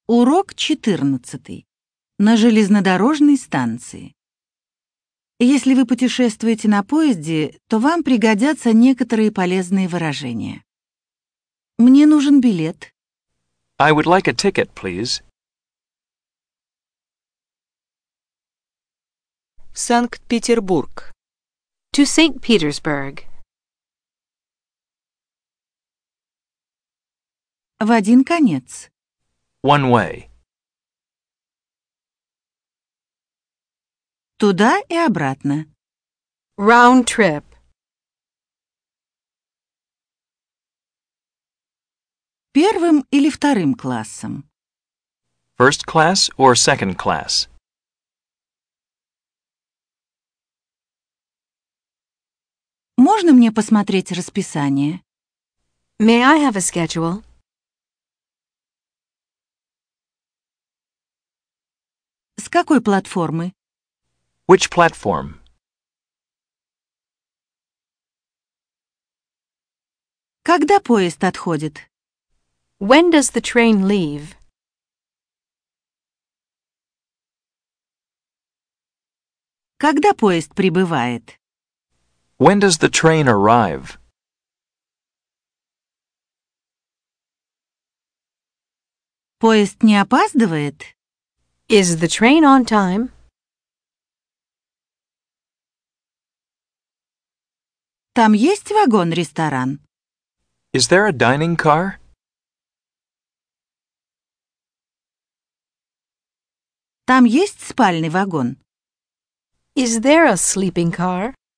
Урок 14. На железнодорожной станции. Если вы путешествуете на поезде, то вам пригодятся некоторые полезные выражения. Мне нужен билет. I would like a ticket, please. Санкт-Петербург. To St. Petersburg. В один конец. One way. Туда и обратно. Round trip. Первым или вторым классом. First class or second class? Можно мне посмотреть расписание? May I have a schedule? С какой платформы? Which platform? Когда поезд отходит? When does the train leave? Когда поезд прибывает? When does the train arrive? Поезд не опаздывает? Is the train on time? Там есть вагон-ресторан? Is there a dining car? Там есть спальный вагон? Is there a sleeping car?